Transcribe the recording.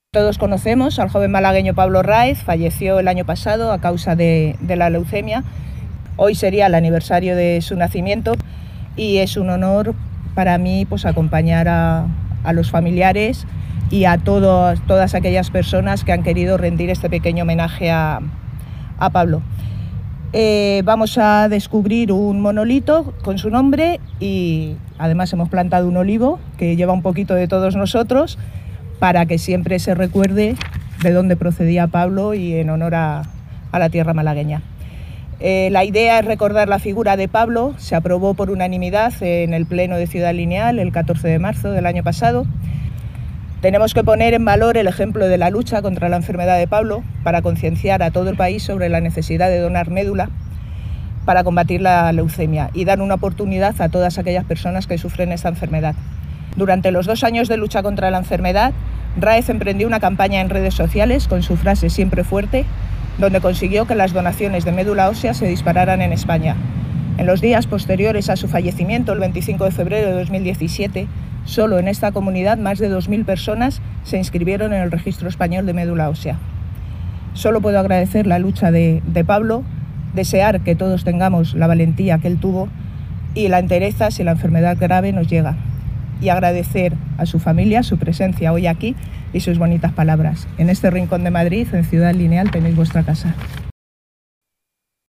Todos conocemos al joven malagueño Pablo Ráez, falleció el año pasado a causa de la leucemia. Hoy sería el aniversario de su nacimiento y es un honor para mí acompañar a los familiares y a todas aquellas personas que han querido rendir este pequeño homenaje a Pablo. Vamos a descubrir un monolito con su nombre y además hemos plantado un olivo que lleva un poquito de todos nosotros, para que siempre se recuerde de dónde procedía Pablo y en honor a la tierra malagueña. La idea es recordar la figura de Pablo. Se aprobó por unanimidad en el Pleno de Ciudad Lineal el 14 de marzo del año pasado. Tenemos que poner en valor el ejemplo de la lucha contra la enfermedad de Pablo para concienciar a todo el país sobre la necesidad de donar médula para combatir la leucemia y dar una oportunidad a todas aquellas personas que sufren esta enfermedad. Durante los 2 años de lucha contra la enfermedad, Ráez emprendió una campaña en redes sociales con su frase siempre fuerte, donde consiguió que las donaciones de médula ósea se dispararan en España. En los días posteriores a su fallecimiento, el 25 de febrero de 2017, solo en esta comunidad más de 2.000 personas se inscribieron en el Registro Español de Médula Ósea. Solo puedo agradecer la lucha de Pablo, desear que todos tengamos la valentía que él tuvo y la entereza si la enfermedad grave nos llega. Y agradecer a su familia su presencia hoy aquí y sus bonitas palabras. En este rincón de Madrid, en Ciudad Lineal, tenéis vuestra casa.